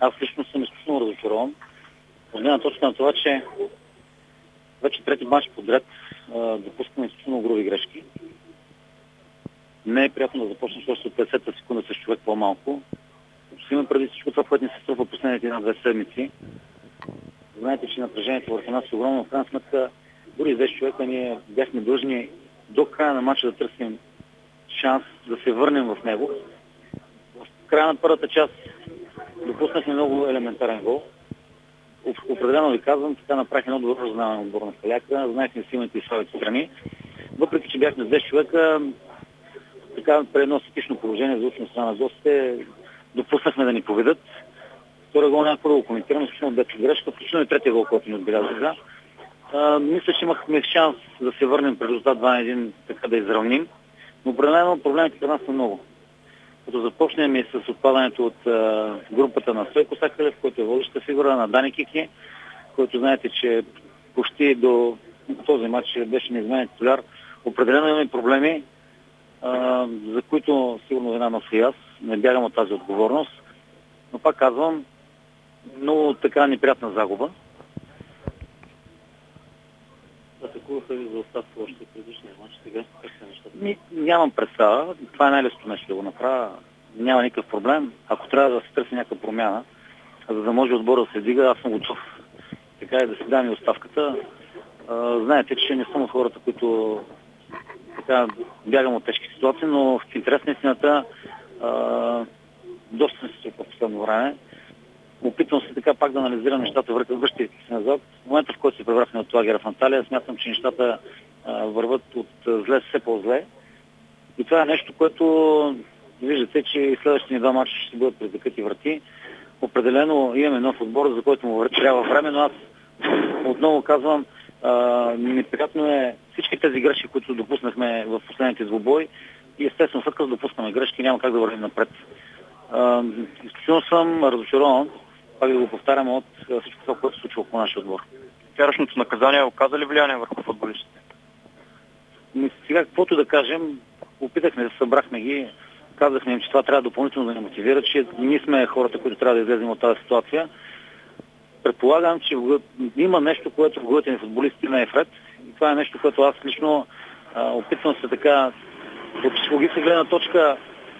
Аз лично съм изключително разочарован. От гледна точка на това, че вече трети мач подред допускаме изключително груби грешки. Не е приятно да започнеш още от 50-та секунда с човек по-малко. Има преди всичко това, което ни се струва последните 1-2 седмици. Знаете, че напрежението върху нас е огромно, но в крайна сметка дори 10 човека ние бяхме длъжни до края на матча да търсим шанс да се върнем в него. В края на първата част допуснахме много елементарен гол. Определено ви казвам, така направих едно добро разузнаване на отбор на Каляка, знаехме силните и слабите страни. Въпреки че бяхме с 10 човека, така при едно статично положение за учена страна на гостите, допуснахме да ни поведат. Втория гол някакво да го коментираме, изключително детска грешка, включително и третия гол, който ни отбелязаха. Мисля, че имахме шанс да се върнем при резултат 2-1, така да изравним. Но определено проблемите при нас са много. Като започнем и с отпадането от групата на Стойко Сакалев, който е водеща фигура, на Дани Кики, който знаете, че почти до този матч беше неизменен титуляр. Определено имаме проблеми, за които сигурно една нося и аз. Не бягам от тази отговорност. Но пак казвам, много така неприятна загуба. Атакуваха ви за оставка още предишния мач. Сега как са нещата? Нямам представа. Това е най-лесното нещо да го направя. Няма никакъв проблем. Ако трябва да се търси някаква промяна, за да може отбора да се дига, аз съм готов. Така е да си дам и оставката. Знаете, че не съм от хората, които така бягам от тежки ситуации, но в интерес на истината доста се случва в последно време. Опитвам се така пак да анализирам нещата, връщайки се назад. В момента, в който се преврахме от лагера в Анталия, смятам, че нещата върват от зле все по-зле. И това е нещо, което виждате, че и следващите ни 2 мача ще бъдат пред закрити врати. Определено имаме нов отбор, за който му трябва време, но аз отново казвам, неприятно е всички тези грешки, които допуснахме в последните двубой и естествено след като допускаме грешки, няма как да вървим напред. Изключително съм разочарован, пак да го повтарям, от всичко това, което се случва по нашия отбор. Вчерашното наказание оказа ли влияние върху футболистите? Сега, каквото да кажем, опитахме, събрахме ги, казахме им, че това трябва допълнително да ни мотивира, че ние сме хората, които трябва да излезем от тази ситуация. Предполагам, че има нещо, което в главите на футболистите не е вред. И това е нещо, което аз лично опитвам се така от психологическа гледна точка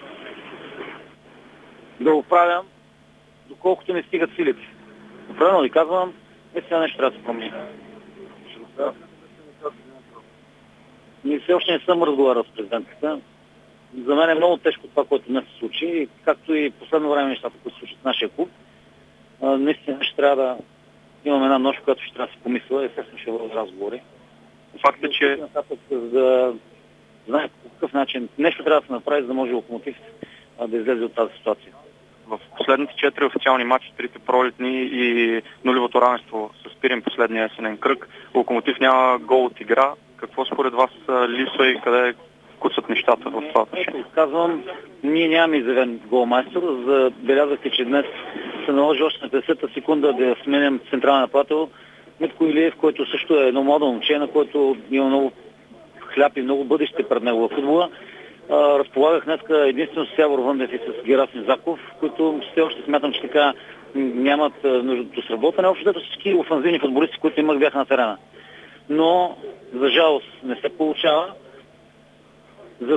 да го правям, доколкото не стигат силите. Определено ви казвам, наистина нещо трябва да се промени. Ние все още не съм разговарял с президентката. За мен е много тежко това, което днес се случи, както и последно време нещата, които се случат в нашия клуб. Наистина ще трябва да имаме една нощ, която ще трябва да се помисля, естествено ще бъдат разговори. Факт е, че да знае по какъв начин нещо трябва да се направи, за да може Локомотив да излезе от тази ситуация. В последните 4 официални матчи, 3 пролетни и нулевото равенство с Пирин последния есенен кръг, Локомотив няма гол от игра. Какво според вас липсва и къде куцат нещата в това отношение? Казвам, ние нямаме изявен голмайстор. Забелязахте, че днес се наложи още на 50-та секунда да сменям централен нападател Митко Илиев, който също е едно младо момче, на който има много хляб и много бъдеще пред него в футбола. Разполагах днеска единствено с Явор Въндев и с Герасим Заков, които все още смятам, че така нямат нуждато сработане. Общо всички офанзивни футболисти, които имах, бяха на терена. Но, за жалост, не се получава. За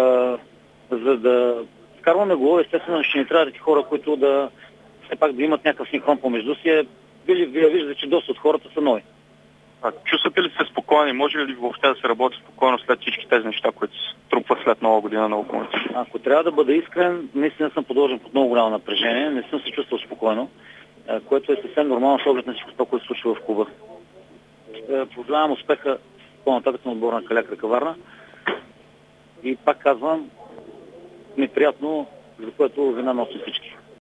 да вкарваме го, естествено ще ни трябва да хора, които да все пак да имат някакъв синхрон помежду си. Вие виждате, че доста от хората са нови. Чувствате ли се спокойни? Може ли въобще да се работи спокойно след всички тези неща, които се трупват след Нова година на Локомотив? Ако трябва да бъда искрен, наистина съм подложен под много голямо напрежение. Не съм се чувствал спокойно, което е съвсем нормално с оглед на всичко това, което се случва в клуба. Пожелавам успеха по-нататък на отбора на Каляк Река Варна. И пак казвам, неприятно, за което вина носи всички.